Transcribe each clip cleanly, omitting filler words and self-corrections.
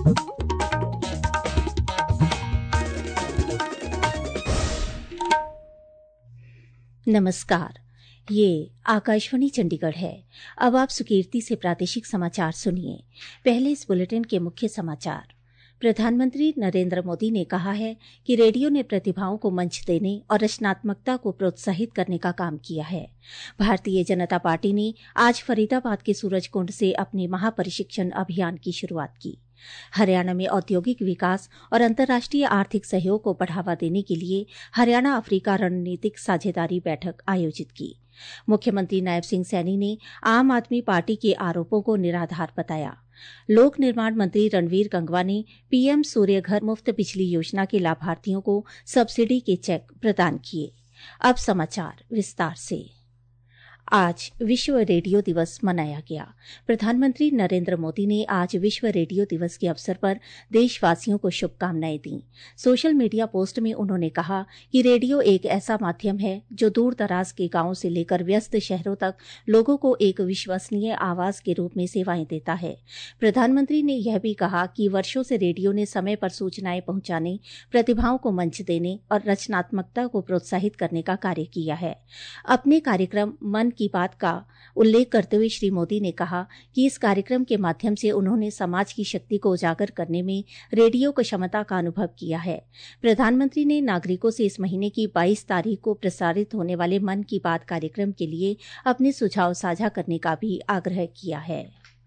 नमस्कार, ये आकाशवाणी चंडीगढ़ है। अब आप सुकीर्ति से प्रादेशिक समाचार सुनिए। पहले इस बुलेटिन के मुख्य समाचार। प्रधानमंत्री नरेंद्र मोदी ने कहा है कि रेडियो ने प्रतिभाओं को मंच देने और रचनात्मकता को प्रोत्साहित करने का काम किया है। भारतीय जनता पार्टी ने आज फरीदाबाद के सूरजकुंड से अपने महापरिशिक्षण अभियान की शुरुआत की। हरियाणा में औद्योगिक विकास और अंतर्राष्ट्रीय आर्थिक सहयोग को बढ़ावा देने के लिए हरियाणा अफ्रीका रणनीतिक साझेदारी बैठक आयोजित की। मुख्यमंत्री नायब सिंह सैनी ने आम आदमी पार्टी के आरोपों को निराधार बताया। लोक निर्माण मंत्री रणवीर गंगवा ने पीएम सूर्य घर मुफ्त बिजली योजना के लाभार्थियों को सब्सिडी के चेक प्रदान किए। अब समाचार विस्तार से। आज विश्व रेडियो दिवस मनाया गया। प्रधानमंत्री नरेंद्र मोदी ने आज विश्व रेडियो दिवस के अवसर पर देशवासियों को शुभकामनाएं दी। सोशल मीडिया पोस्ट में उन्होंने कहा कि रेडियो एक ऐसा माध्यम है जो दूर दराज के गांवों से लेकर व्यस्त शहरों तक लोगों को एक विश्वसनीय आवाज के रूप में सेवाएं देता है। प्रधानमंत्री ने यह भी कहा कि वर्षों से रेडियो ने समय पर सूचनाएं पहुंचाने, प्रतिभाओं को मंच देने और रचनात्मकता को प्रोत्साहित करने का कार्य किया है। अपने कार्यक्रम मन की बात का उल्लेख करते हुए श्री मोदी ने कहा कि इस कार्यक्रम के माध्यम से उन्होंने समाज की शक्ति को उजागर करने में रेडियो की क्षमता का अनुभव किया है। प्रधानमंत्री ने नागरिकों से इस महीने की 22 तारीख को प्रसारित होने वाले मन की बात कार्यक्रम के लिए अपने सुझाव साझा करने का भी आग्रह किया है।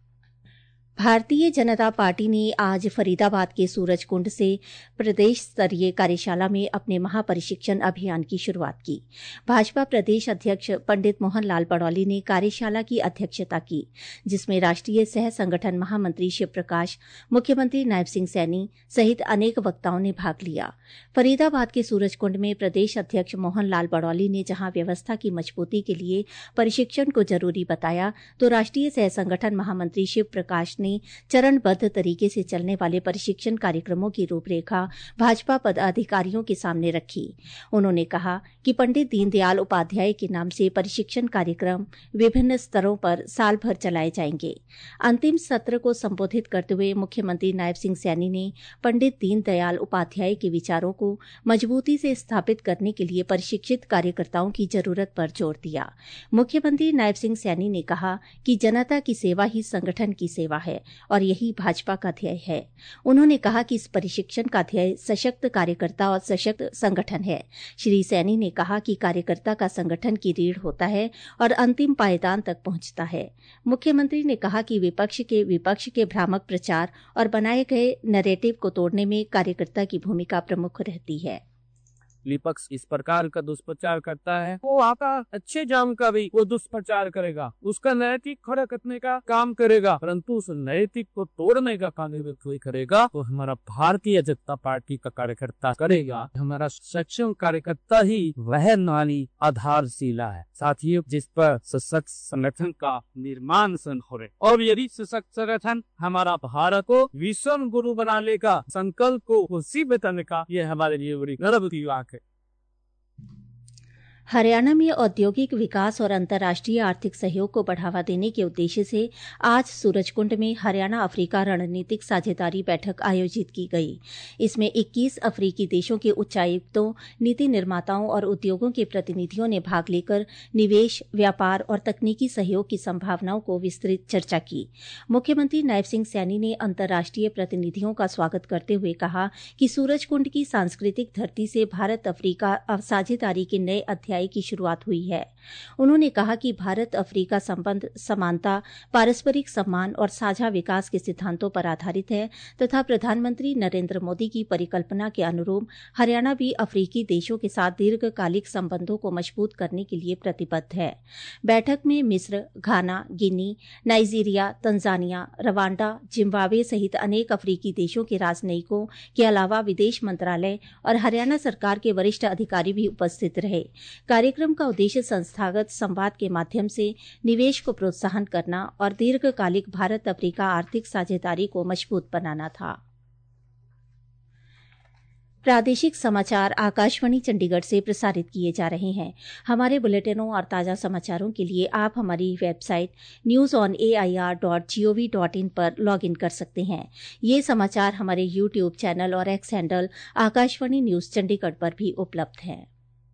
भारतीय जनता पार्टी ने आज फरीदाबाद के सूरजकुंड से प्रदेश स्तरीय कार्यशाला में अपने महापरिशिक्षण अभियान की शुरुआत की। भाजपा प्रदेश अध्यक्ष पंडित मोहन लाल बड़ौली ने कार्यशाला की अध्यक्षता की, जिसमें राष्ट्रीय सह संगठन महामंत्री शिव प्रकाश, मुख्यमंत्री नायब सिंह सैनी सहित अनेक वक्ताओं ने भाग लिया। फरीदाबाद के सूरजकुंड में प्रदेश अध्यक्ष मोहन लाल बड़ौली ने जहां व्यवस्था की मजबूती के लिए परिशिक्षण को जरूरी बताया, तो राष्ट्रीय सह संगठन महामंत्री शिव प्रकाश ने चरणबद्ध तरीके से चलने वाले प्रशिक्षण कार्यक्रमों की रूपरेखा भाजपा पदाधिकारियों के सामने रखी। उन्होंने कहा कि पंडित दीनदयाल उपाध्याय के नाम से प्रशिक्षण कार्यक्रम विभिन्न स्तरों पर साल भर चलाए जाएंगे। अंतिम सत्र को संबोधित करते हुए मुख्यमंत्री नायब सिंह सैनी ने पंडित दीनदयाल उपाध्याय के विचारों को मजबूती से स्थापित करने के लिए प्रशिक्षित कार्यकर्ताओं की जरूरत पर जोर दिया। मुख्यमंत्री नायब सिंह सैनी ने कहा कि जनता की सेवा ही संगठन की सेवा है और यही भाजपा का ध्येय है। उन्होंने कहा कि इस प्रशिक्षण का ध्येय सशक्त कार्यकर्ता और सशक्त संगठन है। श्री सैनी ने कहा कि कार्यकर्ता का संगठन की रीढ़ होता है और अंतिम पायदान तक पहुंचता है। मुख्यमंत्री ने कहा कि विपक्ष के भ्रामक प्रचार और बनाए गए नैरेटिव को तोड़ने में कार्यकर्ता की भूमिका प्रमुख रहती है। विपक्ष इस प्रकार का दुष्प्रचार करता है, वो आपका अच्छे जाम का भी वो दुष्प्रचार करेगा, उसका नैतिक खड़ा करने का काम करेगा, परंतु उस नैतिक को तोड़ने का काम कोई करेगा तो हमारा भारतीय जनता पार्टी का कार्यकर्ता करेगा। हमारा सक्षम कार्यकर्ता ही वह नानी आधारशिला है साथियों, जिस पर सशक्त संगठन का निर्माण हो रहे। और यदि सशक्त संगठन हमारा भारत को विश्व गुरु बनाने का संकल्प को खुशी बताने का, यह हमारे लिए बड़ी गर्व की बात है। हरियाणा में औद्योगिक विकास और अंतर्राष्ट्रीय आर्थिक सहयोग को बढ़ावा देने के उद्देश्य से आज सूरजकुंड में हरियाणा अफ्रीका रणनीतिक साझेदारी बैठक आयोजित की गई। इसमें 21 अफ्रीकी देशों के उच्चायुक्तों, नीति निर्माताओं और उद्योगों के प्रतिनिधियों ने भाग लेकर निवेश, व्यापार और तकनीकी सहयोग की संभावनाओं को विस्तृत चर्चा की। मुख्यमंत्री नायब सिंह सैनी ने अंतर्राष्ट्रीय प्रतिनिधियों का स्वागत करते हुए कहा कि सूरजकुंड की सांस्कृतिक धरती से भारत अफ्रीका साझेदारी के नए अध्याय की शुरुआत हुई है। उन्होंने कहा कि भारत अफ्रीका संबंध समानता, पारस्परिक सम्मान और साझा विकास के सिद्धांतों पर आधारित है तथा प्रधानमंत्री नरेंद्र मोदी की परिकल्पना के अनुरूप हरियाणा भी अफ्रीकी देशों के साथ दीर्घकालिक संबंधों को मजबूत करने के लिए प्रतिबद्ध है। बैठक में मिस्र, Ghana, Guinea, Nigeria, Tanzania, Rwanda, Zimbabwe सहित अनेक अफ्रीकी देशों के राजनयिकों के अलावा विदेश मंत्रालय और हरियाणा सरकार के वरिष्ठ अधिकारी भी उपस्थित रहे। कार्यक्रम का उद्देश्य संस्थागत संवाद के माध्यम से निवेश को प्रोत्साहन करना और दीर्घकालिक भारत अफ्रीका आर्थिक साझेदारी को मजबूत बनाना था। प्रादेशिक समाचार आकाशवाणी चंडीगढ़ से प्रसारित किए जा रहे हैं। हमारे बुलेटिनों और ताज़ा समाचारों के लिए आप हमारी वेबसाइट newsonair.gov.in पर लॉगिन कर सकते हैं। ये समाचार हमारे YouTube चैनल और X handle Akashvani news Chandigarh पर भी उपलब्ध हैं।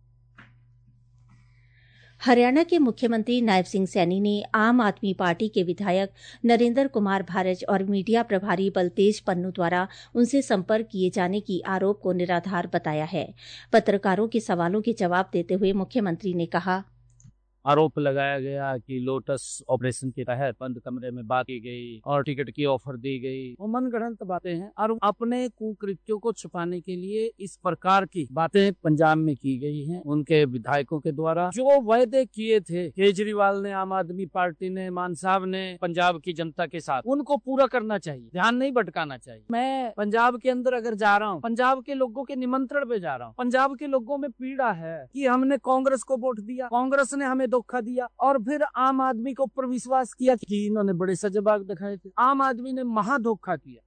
हरियाणा के मुख्यमंत्री नायब सिंह सैनी ने आम आदमी पार्टी के विधायक नरेंद्र कुमार भारज और मीडिया प्रभारी बलतेज पन्नू द्वारा उनसे संपर्क किए जाने की आरोप को निराधार बताया है। पत्रकारों के सवालों के जवाब देते हुए मुख्यमंत्री ने कहा, आरोप लगाया गया कि लोटस ऑपरेशन के तहत बंद कमरे में बात की गई और टिकट की ऑफर दी गई। वो मनगढ़ंत बातें हैं और अपने कुकृत्यों को छुपाने के लिए इस प्रकार की बातें पंजाब में की गई हैं। उनके विधायकों के द्वारा जो वायदे किए थे केजरीवाल ने, आम आदमी पार्टी ने, मान साहब ने पंजाब की जनता के साथ, उनको पूरा करना चाहिए, ध्यान नहीं भटकाना चाहिए। मैं पंजाब के अंदर अगर जा रहा हूँ, पंजाब के लोगों के निमंत्रण पे जा रहा हूँ। पंजाब के लोगों में पीड़ा है कि हमने कांग्रेस को वोट दिया, कांग्रेस ने हमें धोखा दिया और फिर आम आदमी को ऊपर विश्वास किया कि इन्होंने बड़े सजबाग दिखाए थे। आम आदमी ने महा धोखा किया।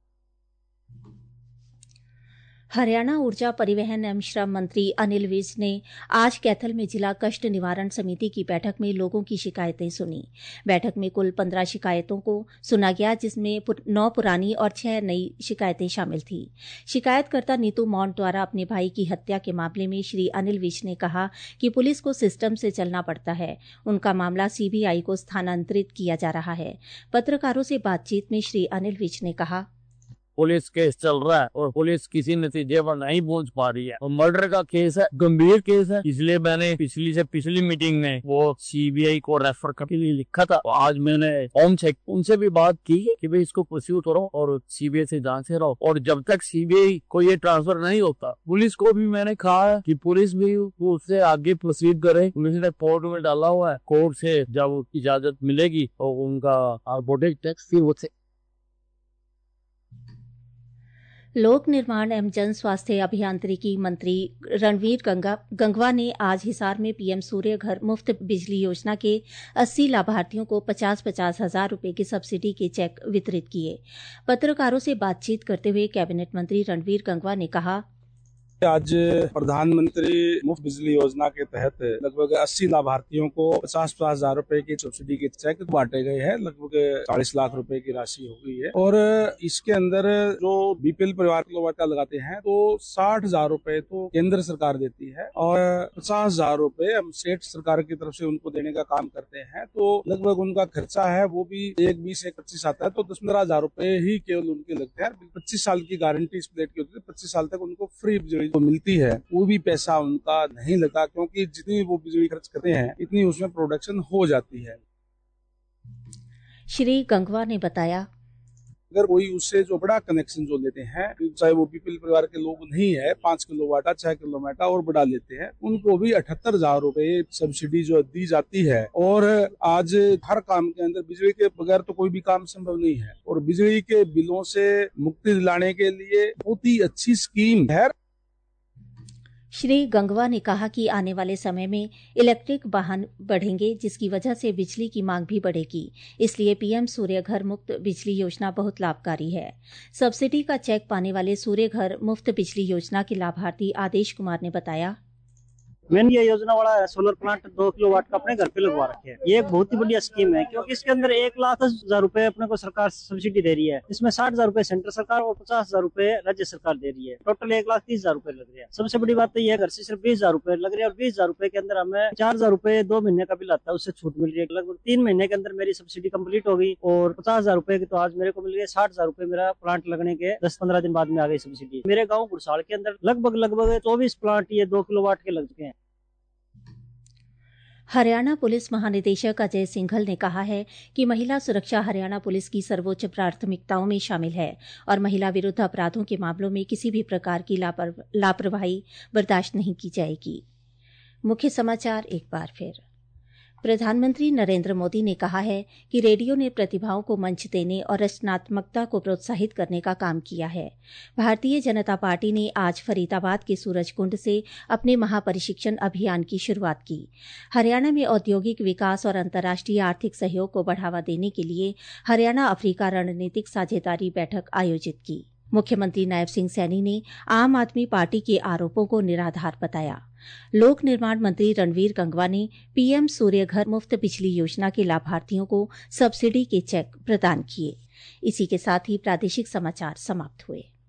हरियाणा ऊर्जा परिवहन एवं श्रम मंत्री अनिल विज ने आज कैथल में जिला कष्ट निवारण समिति की बैठक में लोगों की शिकायतें सुनी। बैठक में कुल 15 शिकायतों को सुना गया, जिसमें 9 पुरानी और 6 नई शिकायतें शामिल थी। शिकायतकर्ता नीतू मौंट द्वारा अपने भाई की हत्या के मामले में श्री अनिल विज ने कहा कि पुलिस को सिस्टम से चलना पड़ता है। उनका मामला सीबीआई को स्थानांतरित किया जा रहा है। पत्रकारों से बातचीत में श्री अनिल विज ने कहा, पुलिस केस चल रहा है और पुलिस किसी नतीजे पर नहीं पहुंच पा रही है और मर्डर का केस है, गंभीर केस है। इसलिए मैंने पिछली मीटिंग में वो सीबीआई को रेफर करने के लिए लिखा था। आज मैंने होम चेक उनसे भी बात की कि भाई इसको प्रोसीड करो और सीबीआई से जांच रहो, और जब तक सीबीआई को ये ट्रांसफर नहीं होता, पुलिस को भी मैंने कहा है कि पुलिस भी उससे आगे प्रोसीड करे। पुलिस ने कोर्ट में डाला हुआ है, कोर्ट से जब इजाजत मिलेगी और उनका आर्बोटिक टैक्स फिर वो लोक निर्माण एवं जन स्वास्थ्य अभियांत्रिकी मंत्री रणवीर गंगवा ने आज हिसार में पीएम सूर्य घर मुफ्त बिजली योजना के 80 लाभार्थियों को 50-50 हजार रुपए की सब्सिडी के चेक वितरित किए। पत्रकारों से बातचीत करते हुए कैबिनेट मंत्री रणवीर गंगवा ने कहा, आज प्रधानमंत्री मुफ्त बिजली योजना के तहत लगभग 80 लाभार्थियों को 50-50 हजार रुपए की सब्सिडी के चेक बांटे गए हैं। लगभग 40 लाख रुपए की राशि हो गई है और इसके अंदर जो बीपीएल परिवार को वाटा लगाते हैं तो 60,000 रुपए तो केंद्र सरकार देती है और 50,000 रुपए हम स्टेट सरकार की तरफ से उनको देने का काम करते हैं। तो लगभग उनका खर्चा है वो भी 20 से 25 आता है, तो 10-15 हजार रुपए ही केवल उनके लगते हैं। 25 साल की गारंटी इस प्लेट की होती है, 25 साल तक उनको फ्री बिजली तो मिलती है। वो भी पैसा उनका नहीं लगा क्योंकि जितनी वो बिजली खर्च करते हैं इतनी उसमें प्रोडक्शन हो जाती है। श्री गंगवा ने बताया, अगर कोई उससे जो बड़ा कनेक्शन जो लेते हैं, चाहे वो बीपीएल परिवार के लोग नहीं है, 5 किलोवाट 6 किलोवाट और बड़ा लेते हैं, उनको भी 78,000 रुपए सब्सिडी जो दी जाती है। और आज हर काम के अंदर बिजली के बगैर तो कोई भी काम संभव नहीं है और बिजली के बिलों से मुक्ति दिलाने के लिए बहुत ही अच्छी स्कीम है। श्री गंगवा ने कहा कि आने वाले समय में इलेक्ट्रिक वाहन बढ़ेंगे, जिसकी वजह से बिजली की मांग भी बढ़ेगी। इसलिए पीएम सूर्य घर मुफ्त बिजली योजना बहुत लाभकारी है। सब्सिडी का चेक पाने वाले सूर्य घर मुफ्त बिजली योजना के लाभार्थी आदेश कुमार ने बताया, मैंने ये योजना वाला सोलर प्लांट 2 किलोवाट का अपने घर पे लगवा रखे हैं। ये एक बहुत ही बढ़िया स्कीम है क्योंकि इसके अंदर 1,10,000 रुपए अपने को सरकार सब्सिडी दे रही है। इसमें 60,000 रुपए सेंटर सरकार और 50,000 रुपए राज्य सरकार दे रही है। टोटल 1,30,000 रुपए लग रहे हैं। सबसे बड़ी बात तो ये है घर से सिर्फ 20,000 रुपए लग रहे हैं और 20,000 रुपए के अंदर हमें 4,000 रुपए 2 महीने का बिल आता है, उससे छूट मिल रही है। लगभग 3 महीने के अंदर मेरी सब्सिडी कंप्लीट हो गई और 50,000 रुपए की तो आज मेरे को मिल गए। 60,000 रुपए मेरा प्लांट लगने के 10-15 दिन बाद में आ गई सब्सिडी। मेरे गाँव गुड़साल के अंदर लगभग 24 प्लांट ये 2 किलोवाट के लग चुके हैं। हरियाणा पुलिस महानिदेशक अजय सिंघल ने कहा है कि महिला सुरक्षा हरियाणा पुलिस की सर्वोच्च प्राथमिकताओं में शामिल है और महिला विरुद्ध अपराधों के मामलों में किसी भी प्रकार की लापरवाही बर्दाश्त नहीं की जाएगी। मुख्य समाचार एक बार फिर। प्रधानमंत्री नरेंद्र मोदी ने कहा है कि रेडियो ने प्रतिभाओं को मंच देने और रचनात्मकता को प्रोत्साहित करने का काम किया है। भारतीय जनता पार्टी ने आज फरीदाबाद के सूरजकुंड से अपने महापरिशिक्षण अभियान की शुरुआत की। हरियाणा में औद्योगिक विकास और अंतर्राष्ट्रीय आर्थिक सहयोग को बढ़ावा देने के लिए हरियाणा अफ्रीका रणनीतिक साझेदारी बैठक आयोजित की। मुख्यमंत्री नायब सिंह सैनी ने आम आदमी पार्टी के आरोपों को निराधार बताया। लोक निर्माण मंत्री रणवीर गंगवा ने पीएम सूर्य घर मुफ्त बिजली योजना के लाभार्थियों को सब्सिडी के चेक प्रदान किए। इसी के साथ ही प्रादेशिक समाचार समाप्त हुए।